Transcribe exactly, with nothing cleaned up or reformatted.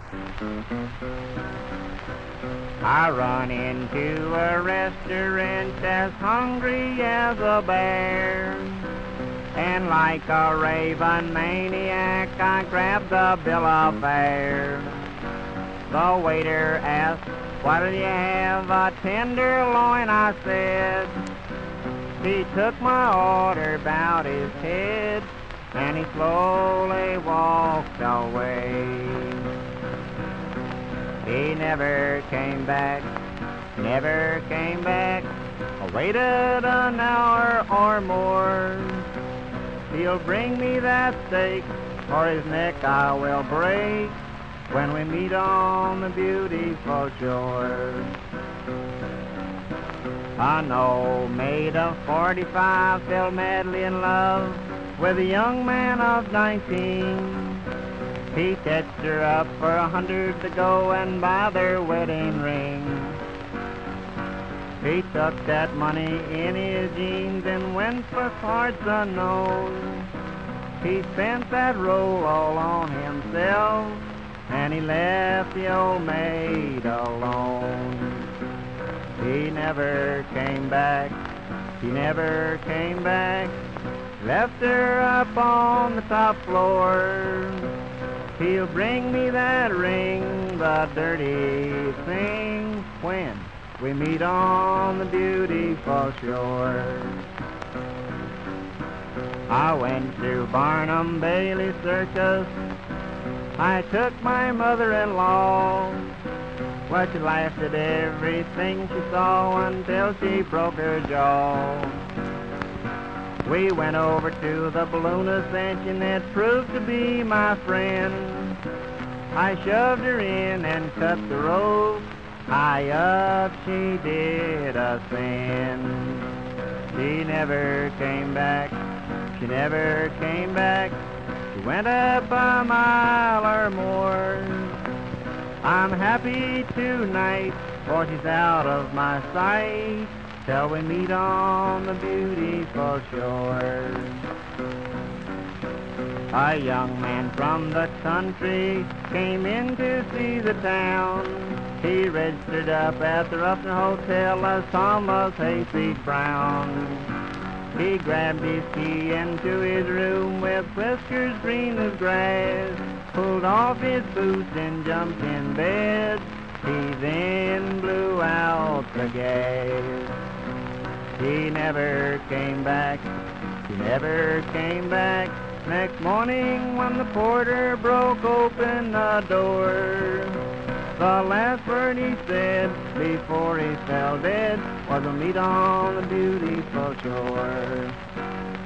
I run into a restaurant as hungry as a bear, and like a raven maniac I grabbed the bill of fare. The waiter asked, "What do you have?" "A tenderloin," I said. He took my order, bowed his head, and he slowly walked away. He never came back, never came back. I waited an hour or more. He'll bring me that steak, or his neck I will break when we meet on the beautiful shore. An old maid of forty-five fell madly in love with a young man of nineteen. He touched her up for a hundred to go and buy their wedding ring. He took that money in his jeans and went for parts unknown. He spent that roll all on himself, and he left the old maid alone. He never came back, he never came back, left her up on the top floor. He'll bring me that ring, the dirty thing, when we meet on the beautiful shore. I went to Barnum Bailey Circus. I took my mother-in-law. Well, she laughed at everything she saw until she broke her jaw. We went over to the balloon ascension that proved to be my friend. I shoved her in and cut the rope. High up she did ascend. She never came back, she never came back. She went up a mile or more. I'm happy tonight, for she's out of my sight, till we meet on the beautiful shore. A young man from the country came in to see the town. He registered up at the Ruffin Hotel as Thomas Hayseed Brown. He grabbed his key into his room with whiskers green as grass, pulled off his boots and jumped in bed. He then blew out the gas. He never came back, he never came back. Next morning when the porter broke open the door, the last word he said before he fell dead was, "We'll meet on the beautiful shore."